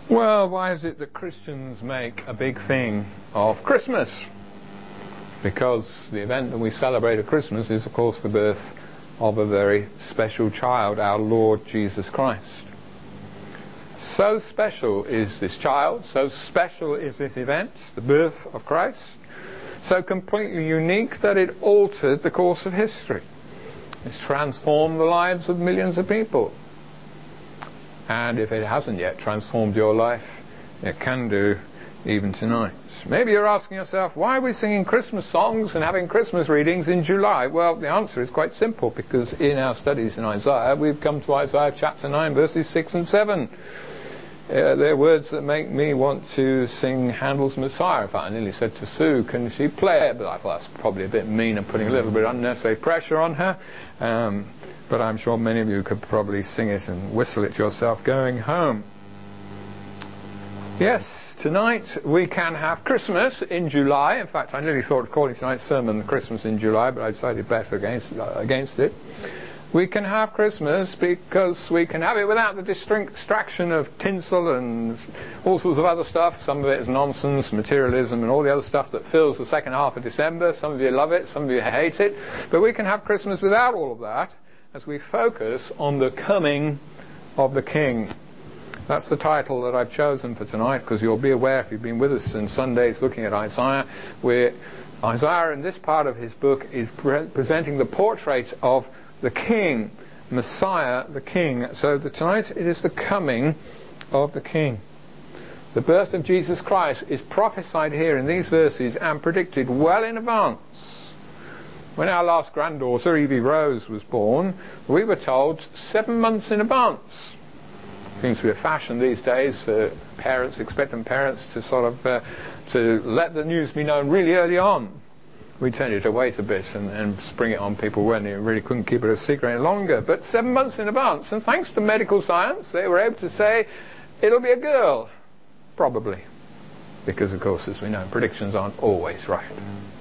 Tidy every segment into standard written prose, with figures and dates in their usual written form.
Well, why is it that Christians make a big thing of Christmas? Because the event that we celebrate at Christmas is, of course, the birth of a very special child, our Lord Jesus Christ. So special is this child, so special is this event, the birth of Christ, so completely unique that it altered the course of history. It's transformed the lives of millions of people. And if it hasn't yet transformed your life, it can do even tonight. Maybe you're asking yourself, why are we singing Christmas songs and having Christmas readings in July? Well, the answer is quite simple, because in our studies in Isaiah, we've come to Isaiah chapter 9, verses 6 and 7. They're words that make me want to sing Handel's Messiah. In fact, I nearly said to Sue, can she play it? But I thought that's probably a bit mean and putting a little bit of unnecessary pressure on her. But I'm sure many of you could probably sing it and whistle it yourself going home. Yes, tonight we can have Christmas in July. In fact, I nearly thought of calling tonight's sermon Christmas in July, but I decided better against it. We can have Christmas because we can have it without the distraction of tinsel and all sorts of other stuff. Some of it is nonsense, materialism and all the other stuff that fills the second half of December. Some of you love it, some of you hate it. But we can have Christmas without all of that as we focus on the coming of the King. That's the title that I've chosen for tonight, because you'll be aware if you've been with us in Sundays looking at Isaiah, where Isaiah in this part of his book is presenting the portrait of the King, Messiah, the King. So tonight it is the coming of the King. The birth of Jesus Christ is prophesied here in these verses and predicted well in advance. When our last granddaughter, Evie Rose, was born, we were told 7 months in advance. Seems to be a fashion these days for parents, expectant parents, to sort of to let the news be known really early on. We tended to wait a bit and spring it on people when they really couldn't keep it a secret any longer. But 7 months in advance, and thanks to medical science, they were able to say it'll be a girl, probably, because of course, as we know, predictions aren't always right.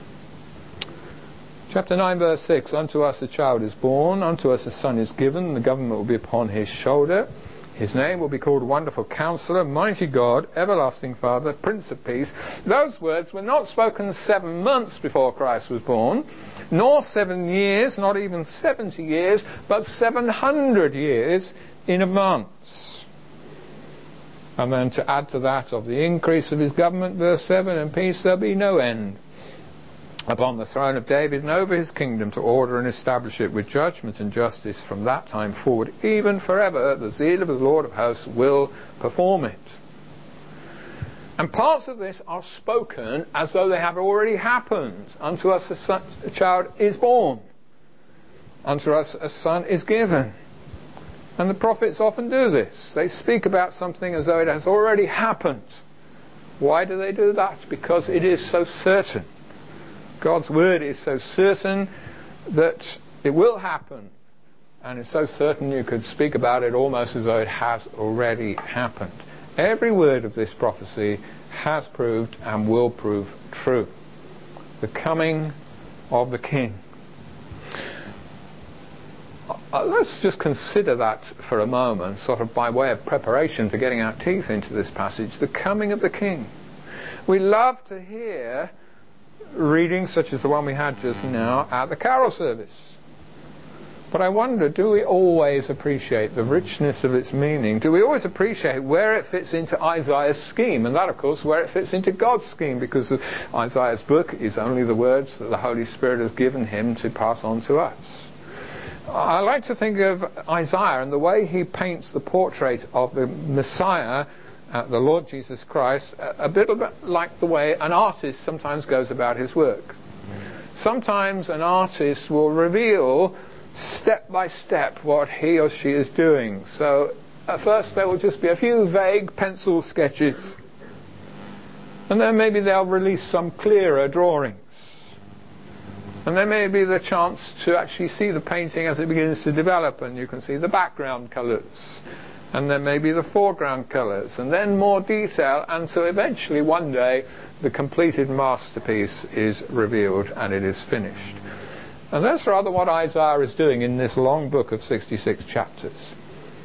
Chapter 9, verse 6, unto us a child is born, unto us a son is given, the government will be upon his shoulder. His name will be called Wonderful Counselor, Mighty God, Everlasting Father, Prince of Peace. Those words were not spoken 7 months before Christ was born, nor 7 years, not even 70 years, but 700 years in advance. And then to add to that, of the increase of his government, verse 7, and peace there'll be no end upon the throne of David and over his kingdom, to order and establish it with judgment and justice from that time forward, even forever. The zeal of the Lord of hosts will perform it. And parts of this are spoken as though they have already happened. Unto us a child is born. Unto us a son is given. And the prophets often do this. They speak about something as though it has already happened. Why do they do that? Because it is so certain. God's word is so certain that it will happen, and it's so certain you could speak about it almost as though it has already happened. Every word of this prophecy has proved and will prove true. The coming of the King. Let's just consider that for a moment, sort of by way of preparation for getting our teeth into this passage. The coming of the King. We love to hear readings such as the one we had just now at the carol service. But I wonder, do we always appreciate the richness of its meaning? Do we always appreciate where it fits into Isaiah's scheme? And that, of course, where it fits into God's scheme, because Isaiah's book is only the words that the Holy Spirit has given him to pass on to us. I like to think of Isaiah and the way he paints the portrait of the Messiah, the Lord Jesus Christ, a bit like the way an artist sometimes goes about his work. Sometimes an artist will reveal step by step what he or she is doing. So at first there will just be a few vague pencil sketches, and then maybe they'll release some clearer drawings, and there may be the chance to actually see the painting as it begins to develop, and you can see the background colours, and then maybe the foreground colours, and then more detail, until eventually one day the completed masterpiece is revealed and it is finished. And that's rather what Isaiah is doing in this long book of 66 chapters.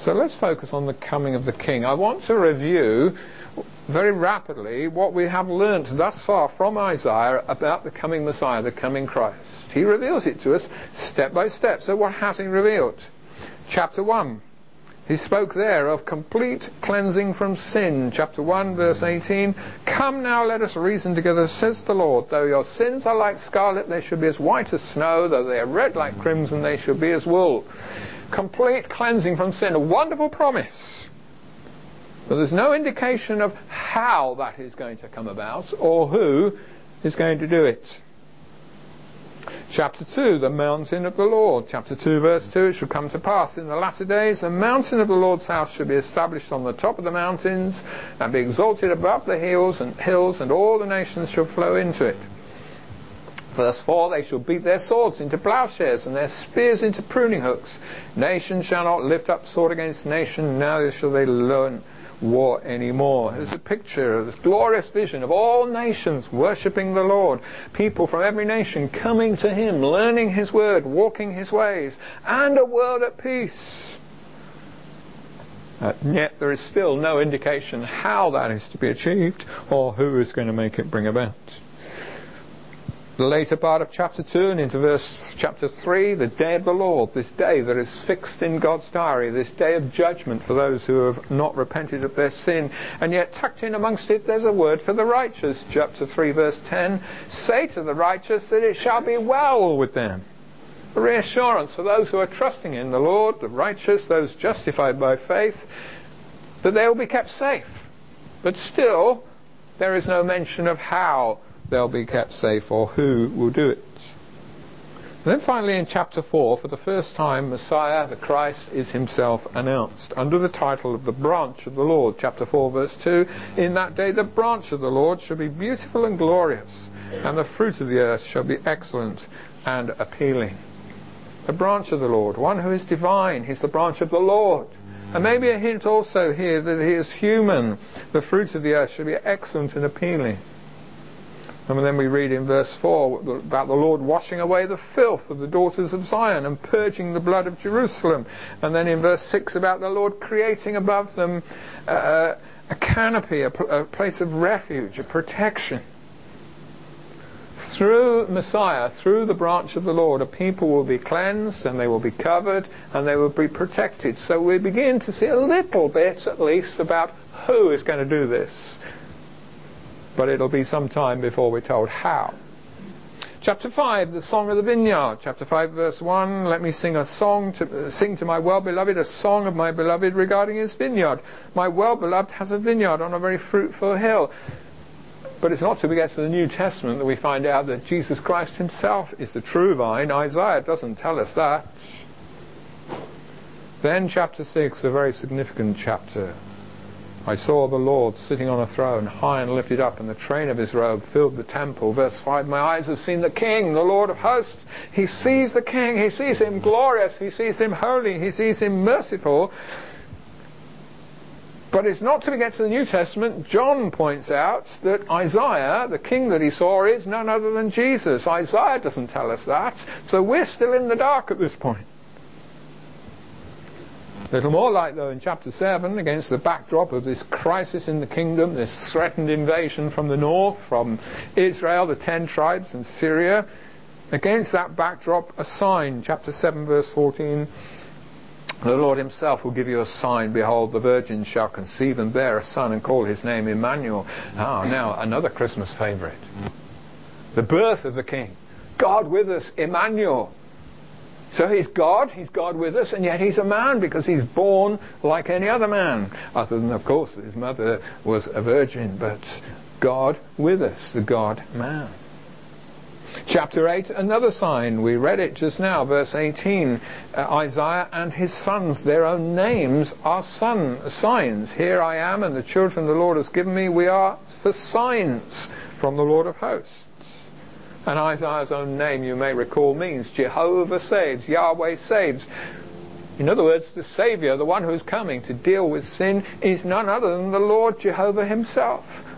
So let's focus on the coming of the King. I want to review very rapidly what we have learnt thus far from Isaiah about the coming Messiah, the coming Christ. He reveals it to us step by step. So what has he revealed? Chapter 1. He spoke there of complete cleansing from sin. Chapter 1 verse 18. Come now, let us reason together, says the Lord. Though your sins are like scarlet, they shall be as white as snow. Though they are red like crimson, they shall be as wool. Complete cleansing from sin. A wonderful promise. But there's no indication of how that is going to come about or who is going to do it. Chapter 2, the mountain of the Lord. Chapter 2 verse 2, it shall come to pass in the latter days, the mountain of the Lord's house shall be established on the top of the mountains and be exalted above the hills, and all the nations shall flow into it. Verse 4, they shall beat their swords into plowshares and their spears into pruning hooks. Nation shall not lift up sword against nation, neither shall they learn war anymore. There's a picture of this glorious vision of all nations worshipping the Lord, people from every nation coming to Him, learning His word, walking His ways, and a world at peace. And yet there is still no indication how that is to be achieved or who is going to bring about. The later part of chapter 2 and into chapter 3, the day of the Lord, this day that is fixed in God's diary, this day of judgment for those who have not repented of their sin. And yet tucked in amongst it there's a word for the righteous. Chapter 3 verse 10, say to the righteous that it shall be well with them. A reassurance for those who are trusting in the Lord, the righteous, those justified by faith, that they will be kept safe. But still, there is no mention of how they'll be kept safe or who will do it. And then finally in chapter 4, for the first time, Messiah, the Christ, is himself announced under the title of the branch of the Lord. Chapter 4 verse 2, in that day the branch of the Lord shall be beautiful and glorious, and the fruit of the earth shall be excellent and appealing. The branch of the Lord, one who is divine, he's the branch of the Lord. And maybe a hint also here that he is human. The fruit of the earth shall be excellent and appealing. And then we read in verse 4 about the Lord washing away the filth of the daughters of Zion and purging the blood of Jerusalem. And then in verse 6 about the Lord creating above them a canopy, a place of refuge, a protection. Through Messiah, through the branch of the Lord, a people will be cleansed and they will be covered and they will be protected. So we begin to see a little bit at least about who is going to do this. But it'll be some time before we're told how. Chapter 5, the Song of the Vineyard. Chapter 5 verse 1, let me sing to my well-beloved a song of my beloved regarding his vineyard. My well-beloved has a vineyard on a very fruitful hill. But it's not till we get to the New Testament that we find out that Jesus Christ himself is the true vine. Isaiah doesn't tell us that. Then chapter 6, a very significant chapter. I saw the Lord sitting on a throne, high and lifted up, and the train of his robe filled the temple. Verse 5, my eyes have seen the King, the Lord of hosts. He sees the King, he sees him glorious, he sees him holy, he sees him merciful. But it's not till we get to the New Testament, John points out that Isaiah, the king that he saw, is none other than Jesus. Isaiah doesn't tell us that, so we're still in the dark at this point. A little more light though in chapter 7, against the backdrop of this crisis in the kingdom, this threatened invasion from the north, from Israel, the 10 tribes, and Syria. Against that backdrop, a sign, chapter 7 verse 14, the Lord himself will give you a sign. Behold, the virgin shall conceive and bear a son and call his name Emmanuel. Now another Christmas favourite. The birth of the King. God with us, Emmanuel. So he's God with us, and yet he's a man because he's born like any other man. Other than, of course, his mother was a virgin, but God with us, the God-man. Chapter 8, another sign. We read it just now, verse 18. Isaiah and his sons, their own names are signs. Here I am, and the children the Lord has given me, we are for signs from the Lord of hosts. And Isaiah's own name, you may recall, means Jehovah saves, Yahweh saves. In other words, the Saviour, the one who is coming to deal with sin, is none other than the Lord Jehovah himself.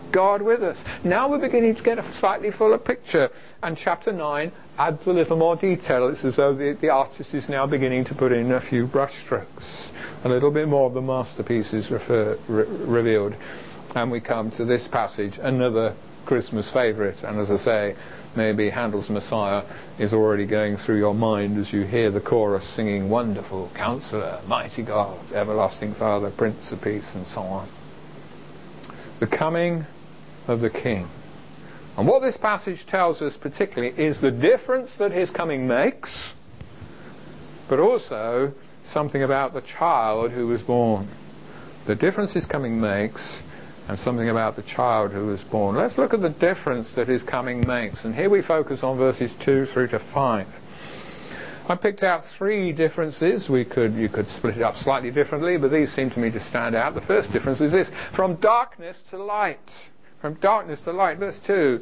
God with us. Now we're beginning to get a slightly fuller picture, and chapter 9 adds a little more detail. It's as though the artist is now beginning to put in a few brushstrokes. A little bit more of the masterpiece is revealed. And we come to this passage, another Christmas favourite, and as I say, maybe Handel's Messiah is already going through your mind as you hear the chorus singing, Wonderful Counselor, Mighty God, Everlasting Father, Prince of Peace, and so on. The coming of the King. And what this passage tells us particularly is the difference that his coming makes, but also something about the child who was born. The difference his coming makes, and something about the child who was born. Let's look at the difference that his coming makes. And here we focus on verses 2 through to 5. I picked out 3 differences. You could split it up slightly differently, but these seem to me to stand out. The first difference is this: from darkness to light. From darkness to light. Verse 2.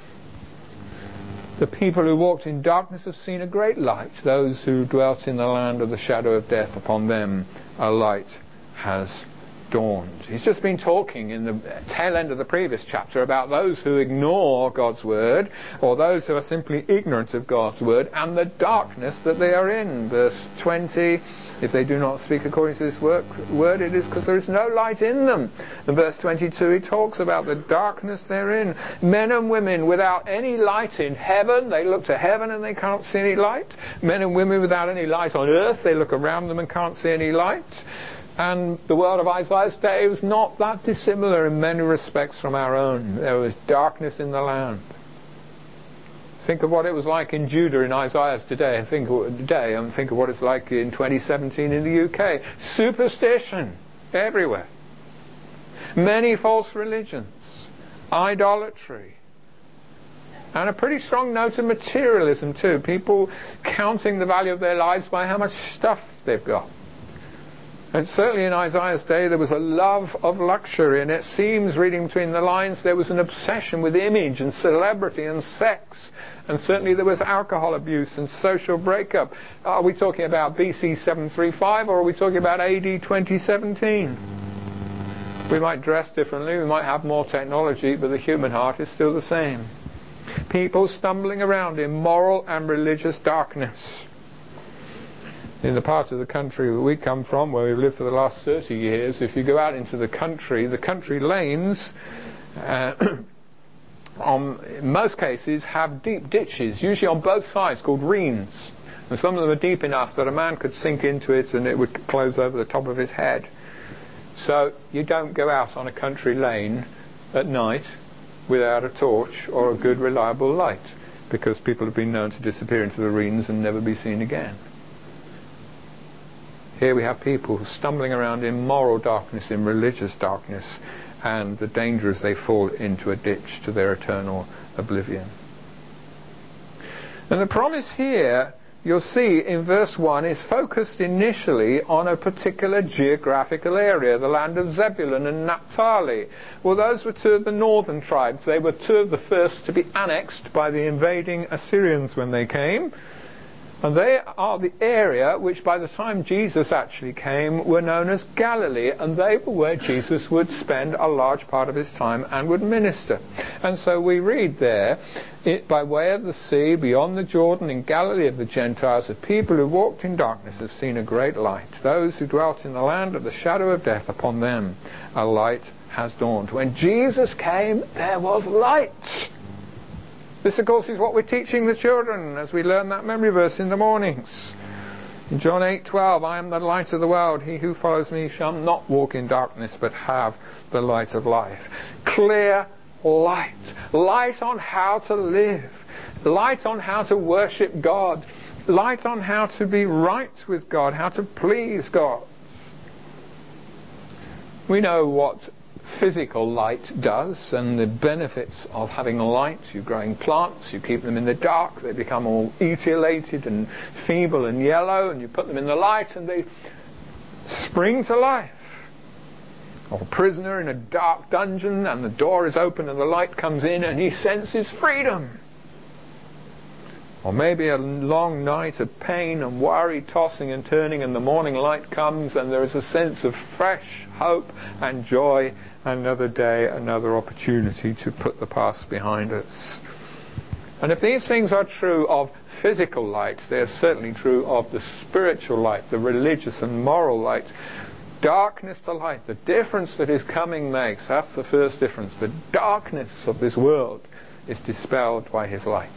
The people who walked in darkness have seen a great light. Those who dwelt in the land of the shadow of death, upon them a light has dawned. He's just been talking in the tail end of the previous chapter about those who ignore God's word, or those who are simply ignorant of God's word, and the darkness that they are in. Verse 20, if they do not speak according to this word, it is because there is no light in them. In verse 22 he talks about the darkness they're in. Men and women without any light in heaven, they look to heaven and they can't see any light. Men and women without any light on earth, they look around them and can't see any light. And the world of Isaiah's day was not that dissimilar in many respects from our own. There was darkness in the land. Think of what it was like in Judah in Isaiah's day. Think of what it's like in 2017 in the UK. Superstition everywhere. Many false religions. Idolatry. And a pretty strong note of materialism too. People counting the value of their lives by how much stuff they've got. And certainly in Isaiah's day there was a love of luxury, and it seems, reading between the lines, there was an obsession with image and celebrity and sex, and certainly there was alcohol abuse and social breakup. Are we talking about BC 735 or are we talking about AD 2017? We might dress differently, we might have more technology, but the human heart is still the same. People stumbling around in moral and religious darkness. In the part of the country that we come from, where we've lived for the last 30 years, if you go out into the country lanes, in most cases, have deep ditches, usually on both sides, called reens. And some of them are deep enough that a man could sink into it and it would close over the top of his head. So you don't go out on a country lane at night without a torch or a good, reliable light, because people have been known to disappear into the reens and never be seen again. Here we have people stumbling around in moral darkness, in religious darkness, and the danger is they fall into a ditch to their eternal oblivion. And the promise here, you'll see in verse 1, is focused initially on a particular geographical area, the land of Zebulun and Naphtali. Well, those were 2 of the northern tribes. They were 2 of the first to be annexed by the invading Assyrians when they came. And they are the area which by the time Jesus actually came were known as Galilee, and they were where Jesus would spend a large part of his time and would minister. And so we read there, by way of the sea, beyond the Jordan, in Galilee of the Gentiles, the people who walked in darkness have seen a great light. Those who dwelt in the land of the shadow of death, upon them a light has dawned. When Jesus came, there was light. This, of course, is what we're teaching the children as we learn that memory verse in the mornings. In John 8:12, I am the light of the world. He who follows me shall not walk in darkness, but have the light of life. Clear light. Light on how to live. Light on how to worship God. Light on how to be right with God, how to please God. We know what physical light does and the benefits of having light. You're growing plants, you keep them in the dark, they become all etiolated and feeble and yellow, and you put them in the light and they spring to life. Or a prisoner in a dark dungeon and the door is open and the light comes in and he senses freedom. Or maybe a long night of pain and worry, tossing and turning, and the morning light comes and there is a sense of fresh hope and joy. Another day, another opportunity to put the past behind us. And if these things are true of physical light, they are certainly true of the spiritual light, the religious and moral light. Darkness to light, the difference that His coming makes, that's the first difference. The darkness of this world is dispelled by His light.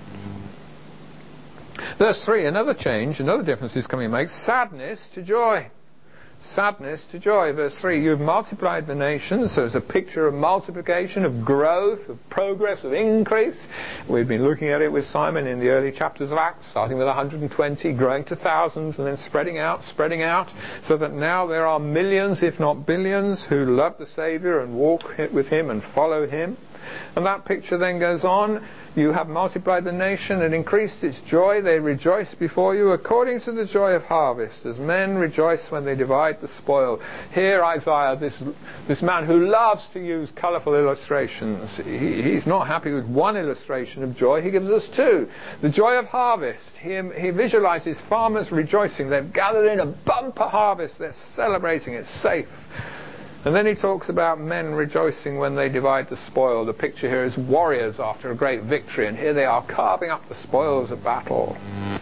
Verse 3, another change, another difference His coming makes, sadness to joy. Sadness to joy. Verse 3, you've multiplied the nations. So it's a picture of multiplication, of growth, of progress, of increase. We've been looking at it with Simon in the early chapters of Acts, starting with 120, growing to thousands, and then spreading out, so that now there are millions, if not billions, who love the Saviour and walk with Him and follow Him. And that picture then goes on. You have multiplied the nation and increased its joy. They rejoice before you according to the joy of harvest, as men rejoice when they divide the spoil. Here Isaiah, this man who loves to use colourful illustrations, he's not happy with one illustration of joy. He gives us two. The joy of harvest. He visualizes farmers rejoicing. They've gathered in a bumper harvest. They're celebrating. It's safe. And then he talks about men rejoicing when they divide the spoil. The picture here is warriors after a great victory, and here they are carving up the spoils of battle.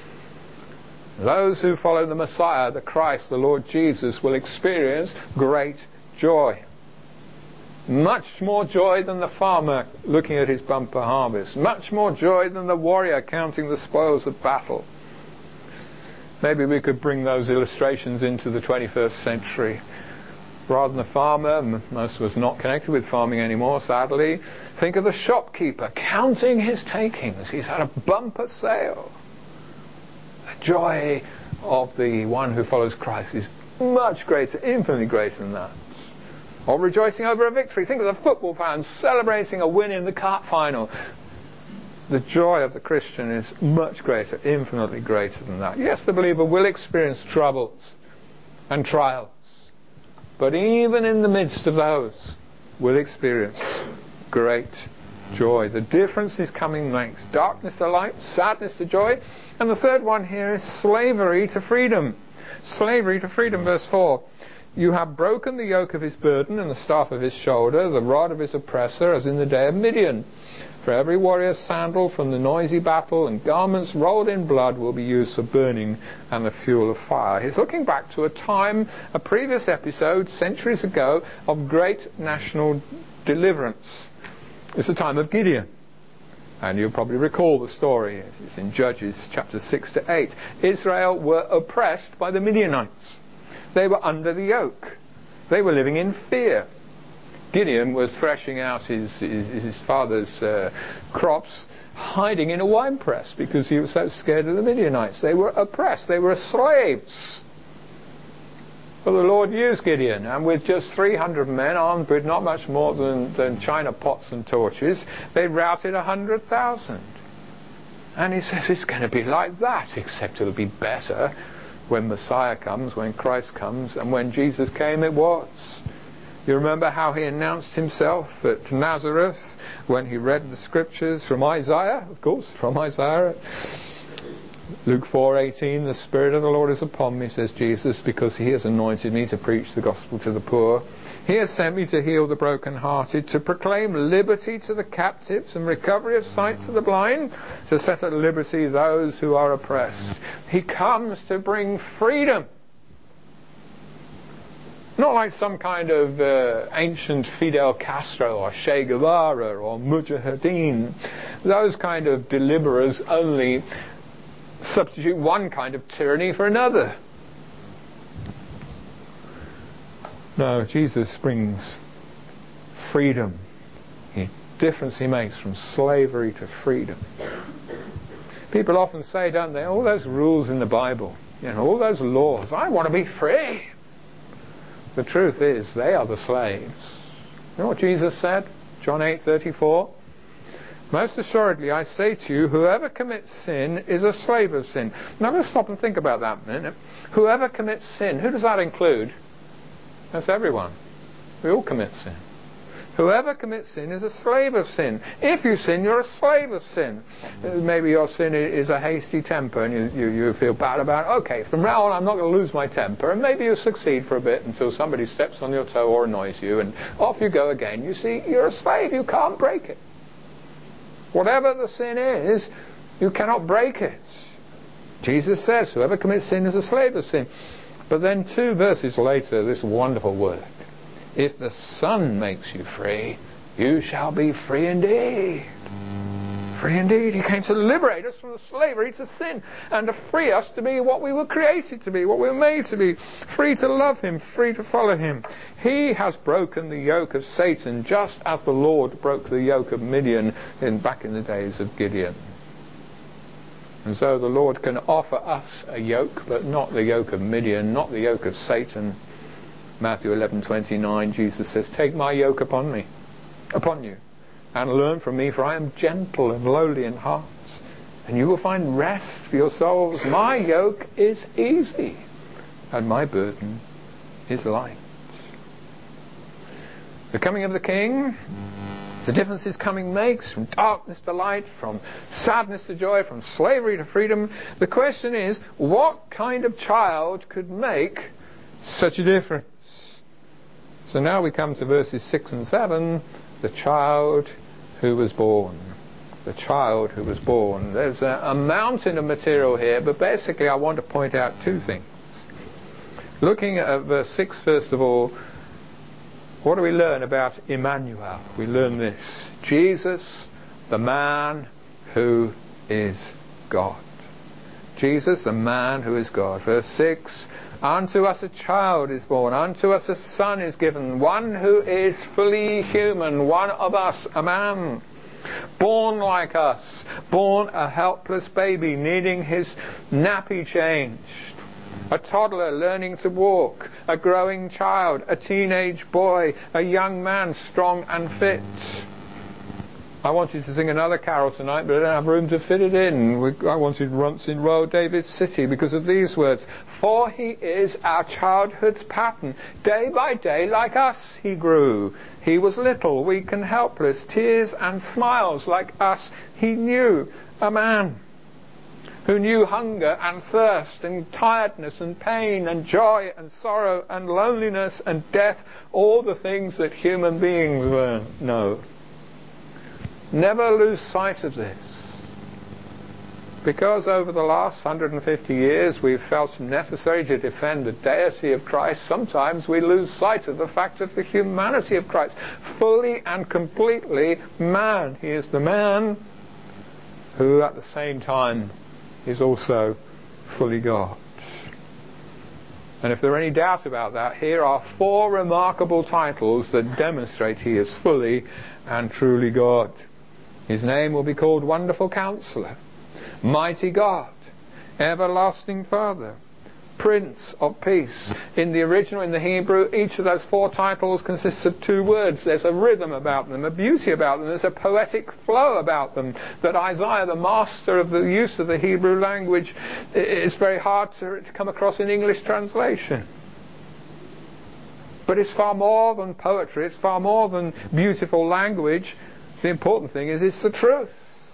Those who follow the Messiah, the Christ, the Lord Jesus, will experience great joy. Much more joy than the farmer looking at his bumper harvest. Much more joy than the warrior counting the spoils of battle. Maybe we could bring those illustrations into the 21st century. Rather than the farmer, most of us not connected with farming anymore, sadly, think of the shopkeeper counting his takings. He's had a bumper sale. The joy of the one who follows Christ is much greater, infinitely greater than that. Or rejoicing over a victory. Think of the football fans celebrating a win in the cup final. The joy of the Christian is much greater, infinitely greater than that. Yes, the believer will experience troubles and trials. But even in the midst of those, we'll experience great joy. The difference His coming makes. Darkness to light, sadness to joy. And the third one here is slavery to freedom. Slavery to freedom, verse 4. You have broken the yoke of his burden and the staff of his shoulder, the rod of his oppressor, as in the day of Midian. For every warrior's sandal from the noisy battle and garments rolled in blood will be used for burning and the fuel of fire. He's looking back to a time, a previous episode, centuries ago, of great national deliverance. It's the time of Gideon. And you'll probably recall the story. It's in Judges chapters 6 to 8. Israel were oppressed by the Midianites. They were under the yoke. They were living in fear. Gideon was threshing out his father's crops, hiding in a winepress because he was so scared of the Midianites. They were oppressed. They were slaves. Well, the Lord used Gideon, and with just 300 men armed with not much more than china pots and torches, they routed 100,000. And he says it's going to be like that, except it'll be better when Messiah comes, when Christ comes, and when Jesus came it was. You remember how he announced himself at Nazareth when he read the scriptures from Isaiah, of course, from Isaiah. Luke 4:18, the Spirit of the Lord is upon me, says Jesus, because he has anointed me to preach the gospel to the poor. He has sent me to heal the brokenhearted, to proclaim liberty to the captives and recovery of sight to the blind, to set at liberty those who are oppressed. He comes to bring freedom. Not like some kind of ancient Fidel Castro or Che Guevara or Mujahideen. Those kind of deliverers only substitute one kind of tyranny for another. No, Jesus brings freedom. The difference he makes from slavery to freedom. People often say, don't they, all those rules in the Bible, all those laws, I want to be free. The truth is, they are the slaves. You know what Jesus said? John 8:34. Most assuredly, I say to you, whoever commits sin is a slave of sin. Now let's stop and think about that a minute. Whoever commits sin, who does that include? That's everyone. We all commit sin. Whoever commits sin is a slave of sin. If you sin, you're a slave of sin. Maybe your sin is a hasty temper and you feel bad about it. Okay, from now on I'm not going to lose my temper. And maybe you succeed for a bit until somebody steps on your toe or annoys you, and off you go again. You see, you're a slave. You can't break it. Whatever the sin is, you cannot break it. Jesus says, whoever commits sin is a slave of sin. But then 2 verses later, this wonderful word. If the Son makes you free, you shall be free indeed. Free indeed. He came to liberate us from the slavery to sin and to free us to be what we were created to be, what we were made to be. Free to love Him, free to follow Him. He has broken the yoke of Satan just as the Lord broke the yoke of Midian back in the days of Gideon. And so the Lord can offer us a yoke, but not the yoke of Midian, not the yoke of Satan. Matthew 11:29, Jesus says, take my yoke upon you, and learn from me, for I am gentle and lowly in heart, and you will find rest for your souls. My yoke is easy, and my burden is light. The coming of the King, the difference His coming makes from darkness to light, from sadness to joy, from slavery to freedom. The question is, what kind of child could make such a difference? So now we come to verses 6 and 7, the child who was born. The child who was born. There's a mountain of material here, but basically I want to point out 2 things. Looking at verse 6 first of all, what do we learn about Emmanuel? We learn this. Jesus, the man who is God. Jesus, the man who is God. Verse 6, unto us a child is born, unto us a son is given, one who is fully human, one of us, a man. Born like us, born a helpless baby, needing his nappy changed. A toddler learning to walk, a growing child, a teenage boy, a young man strong and fit. I wanted to sing another carol tonight, but I don't have room to fit it in. I wanted Runts in Royal David's City because of these words. For He is our childhood's pattern. Day by day, like us, He grew. He was little, weak and helpless. Tears and smiles, like us, He knew. A man who knew hunger and thirst and tiredness and pain and joy and sorrow and loneliness and death, all the things that human beings know. Never lose sight of this. Because over the last 150 years we've felt necessary to defend the deity of Christ, sometimes we lose sight of the fact of the humanity of Christ. Fully and completely man. He is the man who at the same time is also fully God. And if there are any doubt about that, here are 4 remarkable titles that demonstrate He is fully and truly God. His name will be called Wonderful Counselor, Mighty God, Everlasting Father, Prince of Peace. In the original, in the Hebrew, each of those 4 titles consists of 2 words. There's a rhythm about them, a beauty about them, there's a poetic flow about them that Isaiah, the master of the use of the Hebrew language, is very hard to come across in English translation. But it's far more than poetry, it's far more than beautiful language. The important thing is it's the truth.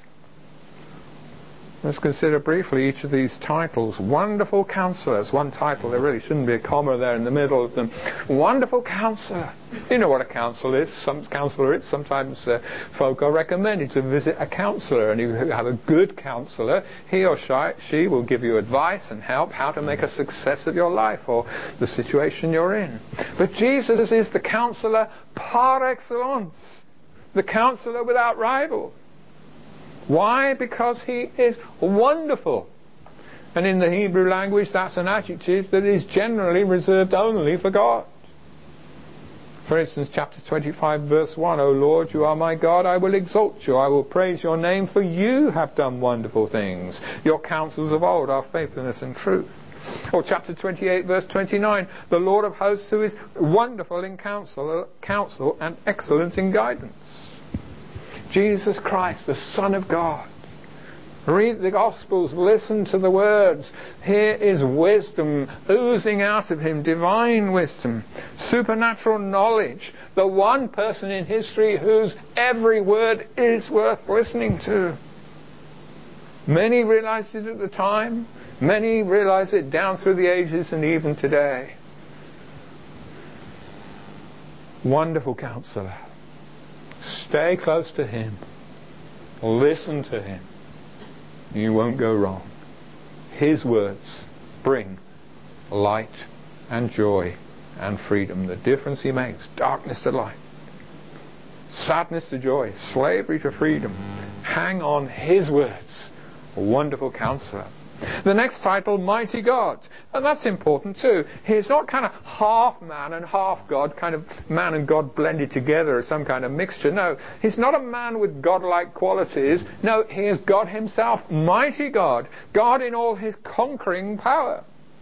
Let's consider briefly each of these titles. Wonderful Counselor. That's one title. There really shouldn't be a comma there in the middle of them. Wonderful Counselor. You know what a counsellor is. Sometimes folk are recommended to visit a counsellor, and if you have a good counsellor, he or she will give you advice and help how to make a success of your life or the situation you're in. But Jesus is the counsellor par excellence. The counselor without rival. Why? Because He is wonderful. And in the Hebrew language, that's an adjective that is generally reserved only for God. For instance, chapter 25, verse 1, O Lord, you are my God, I will exalt you, I will praise your name, for you have done wonderful things. Your counsels of old are faithfulness and truth. Or chapter 28, verse 29, the Lord of hosts, who is wonderful in counsel and excellent in guidance. Jesus Christ, the Son of God, Read the Gospels, listen to the words. Here is wisdom oozing out of him, divine wisdom, supernatural knowledge, the one person in history whose every word is worth listening to. Many realized it at the time, many realize it down through the ages and even today. Wonderful Counselor. Stay close to him. Listen to him. You won't go wrong. His words bring light and joy and freedom. The difference he makes, darkness to light, sadness to joy, slavery to freedom. Hang on his words. A wonderful Counselor. The next title, Mighty God. And that's important too. He's not kind of half man and half God, kind of man and God blended together as some kind of mixture. No, he's not a man with godlike qualities. No, he is God himself, mighty God. God in all his conquering power.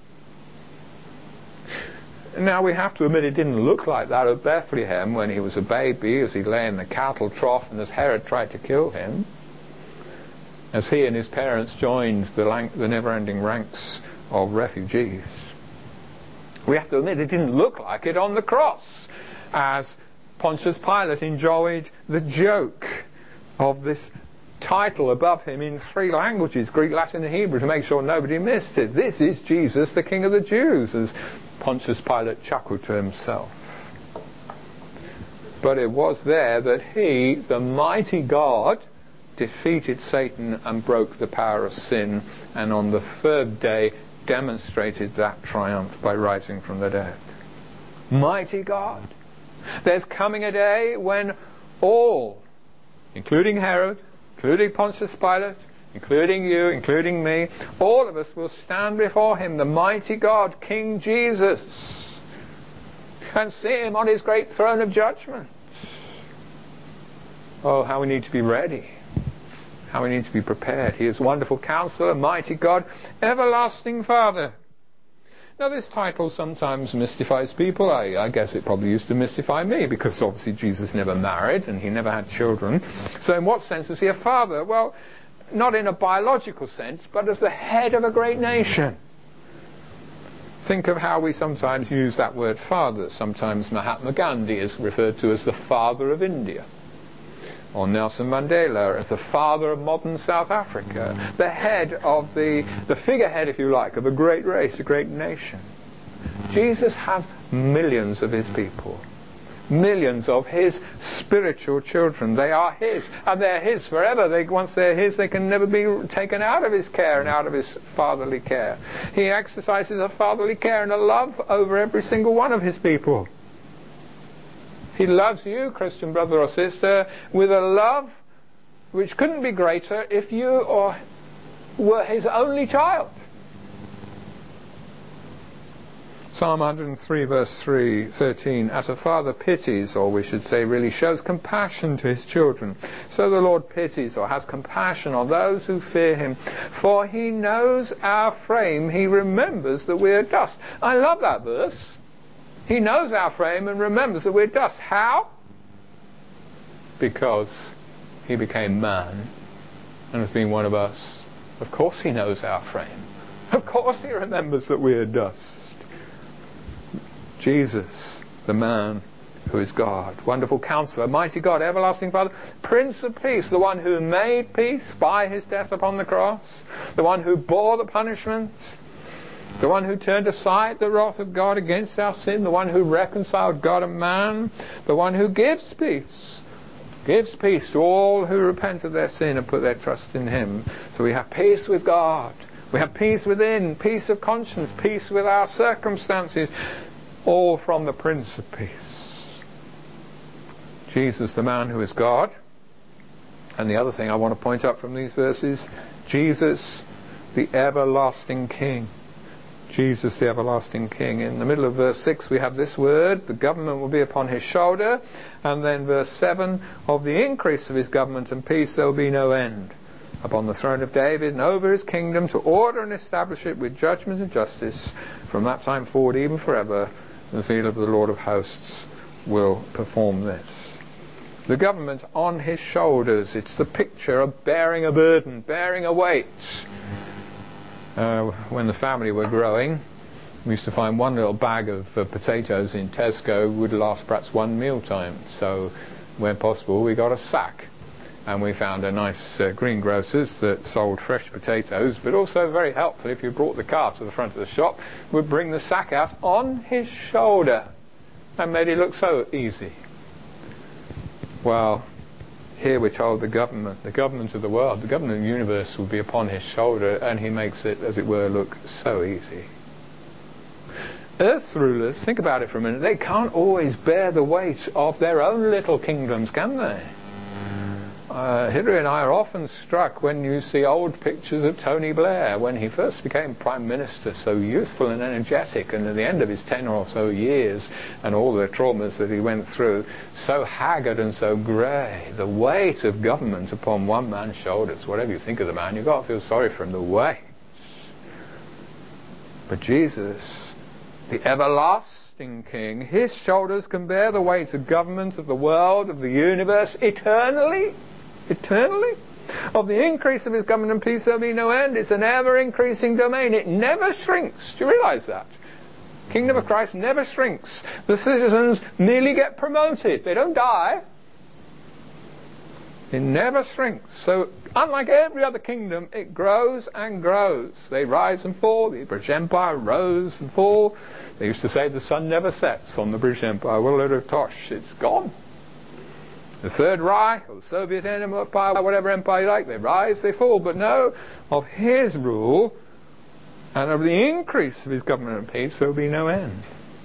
Now we have to admit it didn't look like that at Bethlehem when he was a baby, as he lay in the cattle trough and as Herod tried to kill him. As he and his parents joined the never-ending ranks of refugees. We have to admit it didn't look like it on the cross, as Pontius Pilate enjoyed the joke of this title above him in 3 languages, Greek, Latin and Hebrew, to make sure nobody missed it. This is Jesus, the King of the Jews, as Pontius Pilate chuckled to himself. But it was there that he, the mighty God, defeated Satan and broke the power of sin, and on the 3rd day demonstrated that triumph by rising from the dead. Mighty God. There's coming a day when all, including Herod, including Pontius Pilate, including you, including me, all of us will stand before him, the mighty God, King Jesus, and see him on his great throne of judgment. Oh, how we need to be ready. How we need to be prepared. He is Wonderful Counselor, Mighty God, Everlasting Father. Now this title sometimes mystifies people. I guess it probably used to mystify me, because obviously Jesus never married and he never had children. So in what sense is he a father? Well, not in a biological sense, but as the head of a great nation. Think of how we sometimes use that word father. Sometimes Mahatma Gandhi is referred to as the father of India, or Nelson Mandela as the father of modern South Africa, the head of the figurehead, if you like, of a great race, a great nation. Jesus has millions of his people, millions of his spiritual children. They are his, and they're his forever. Once they're his, they can never be taken out of his care and out of his fatherly care. He exercises a fatherly care and a love over every single one of his people. He loves you, Christian brother or sister, with a love which couldn't be greater if you were his only child. Psalm 103 verse 13, as a father pities, or we should say really shows compassion to his children, so the Lord pities or has compassion on those who fear him. For he knows our frame, he remembers that we are dust. I love that verse. He knows our frame and remembers that we're dust. How? Because he became man and has been one of us. Of course he knows our frame. Of course he remembers that we're dust. Jesus, the man who is God, Wonderful Counselor, Mighty God, Everlasting Father, Prince of Peace, the one who made peace by his death upon the cross, the one who bore the punishment, the one who turned aside the wrath of God against our sin, the one who reconciled God and man, the one who gives peace to all who repent of their sin and put their trust in him. So we have peace with God, we have peace within, peace of conscience, peace with our circumstances, all from the Prince of Peace. Jesus, the man who is God. And the other thing I want to point out from these verses, Jesus, the everlasting King. Jesus, the everlasting King. In the middle of verse 6 we have this word, the government will be upon his shoulder, and then verse 7, of the increase of his government and peace there will be no end, upon the throne of David and over his kingdom, to order and establish it with judgment and justice from that time forward even forever. The zeal of the Lord of hosts will perform this. The government on his shoulders. It's the picture of bearing a burden, bearing a weight. When the family were growing, we used to find one little bag of potatoes in Tesco would last perhaps one mealtime. So when possible we got a sack. And we found a nice greengrocer's that sold fresh potatoes, but also very helpful if you brought the car to the front of the shop, would bring the sack out on his shoulder and made it look so easy. Well, here we're told the government of the world, the government of the universe will be upon his shoulder, and he makes it, as it were, look so easy. Earth's rulers, think about it for a minute, they can't always bear the weight of their own little kingdoms, can they? Hilary and I are often struck when you see old pictures of Tony Blair when he first became Prime Minister, so youthful and energetic, and at the end of his 10 or so years and all the traumas that he went through, so haggard and so grey. The weight of government upon one man's shoulders. Whatever you think of the man, you've got to feel sorry for him, the weight. But Jesus, the everlasting King, his shoulders can bear the weight of government, of the world, of the universe, eternally. Of the increase of his government and peace there'll be no end. It's an ever-increasing domain. It never shrinks. Do you realise that? Kingdom of Christ never shrinks. The citizens merely get promoted. They don't die. It never shrinks. So, unlike every other kingdom, it grows and grows. They rise and fall. The British Empire rose and fall. They used to say the sun never sets on the British Empire. Well, a load of tosh. It's gone. The Third Reich, or the Soviet Empire, whatever empire you like, they rise, they fall. But no, of his rule and of the increase of his government and peace, there will be no end.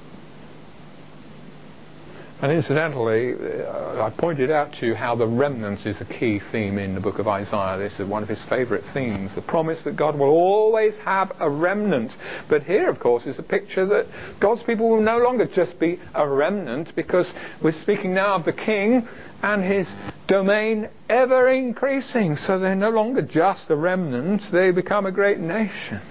And incidentally, I pointed out to you how the remnant is a key theme in the book of Isaiah. This is one of his favourite themes, the promise that God will always have a remnant. But here, of course, is a picture that God's people will no longer just be a remnant, because we're speaking now of the King and his domain ever increasing. So they're no longer just a remnant, they become a great nation.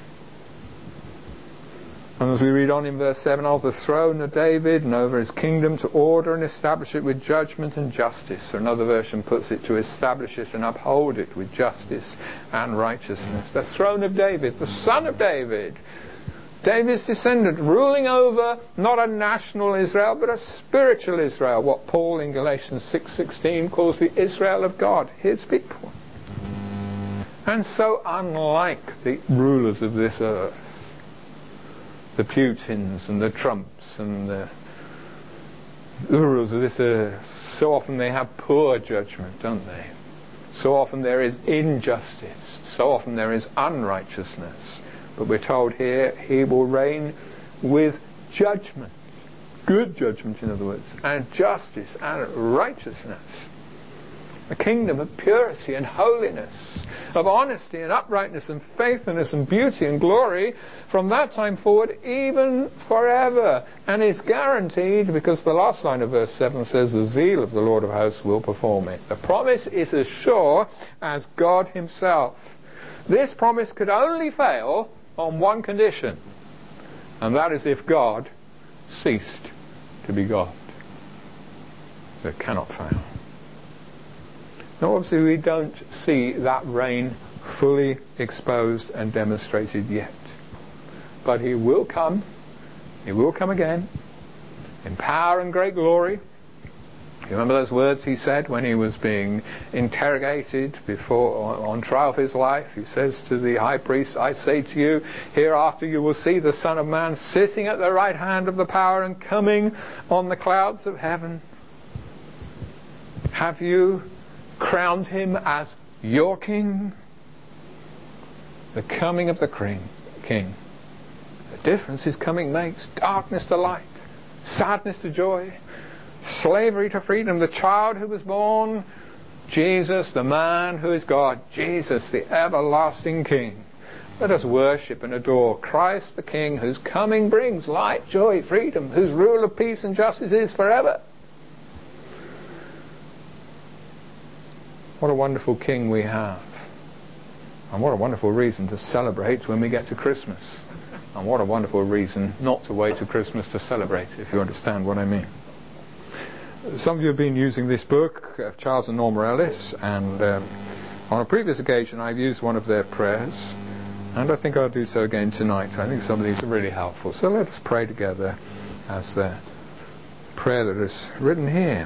And as we read on in verse 7, of the throne of David and over his kingdom, to order and establish it with judgment and justice. Or another version puts it, to establish it and uphold it with justice and righteousness. The throne of David, the son of David, David's descendant, ruling over not a national Israel but a spiritual Israel, what Paul in Galatians 6:16 calls the Israel of God, his people. And so unlike the rulers of this earth, the Putins and the Trumps and the rulers of this earth, so often they have poor judgment, don't they? So often there is injustice, so often there is unrighteousness. But we're told here, he will reign with judgment, good judgment in other words, and justice and righteousness. A kingdom of purity and holiness, of honesty and uprightness and faithfulness and beauty and glory from that time forward, even forever. And is guaranteed because the last line of verse 7 says, the zeal of the Lord of hosts will perform it. The promise is as sure as God himself. This promise could only fail on one condition, and that is if God ceased to be God. So it cannot fail. Now obviously we don't see that reign fully exposed and demonstrated yet. But he will come again, in power and great glory. You remember those words he said when he was being interrogated on trial for his life? He says to the high priest, I say to you, hereafter you will see the Son of Man sitting at the right hand of the power and coming on the clouds of heaven. Have you crowned him as your king? The coming of the king. The difference his coming makes. Darkness to light, sadness to joy, slavery to freedom. The child who was born, Jesus, the man who is God, Jesus, the everlasting King. Let us worship and adore Christ the King, whose coming brings light, joy, freedom, whose rule of peace and justice is forever. What a wonderful King we have. And what a wonderful reason to celebrate when we get to Christmas. And what a wonderful reason not to wait till Christmas to celebrate, if you understand what I mean. Some of you have been using this book of Charles and Norma Ellis, and on a previous occasion I've used one of their prayers, and I think I'll do so again tonight. I think some of these are really helpful. So let us pray together as the prayer that is written here.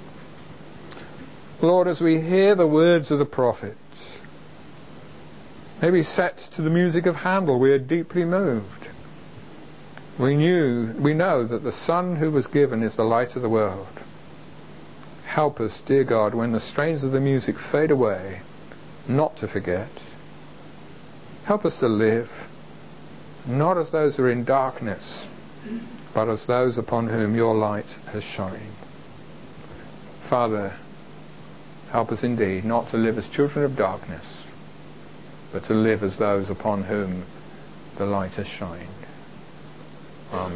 Lord, as we hear the words of the prophets, maybe set to the music of Handel, we are deeply moved. We know that the Son who was given is the light of the world. Help us, dear God, when the strains of the music fade away, not to forget. Help us to live, not as those who are in darkness, but as those upon whom your light has shined. Father, help us indeed not to live as children of darkness, but to live as those upon whom the light has shined. Amen.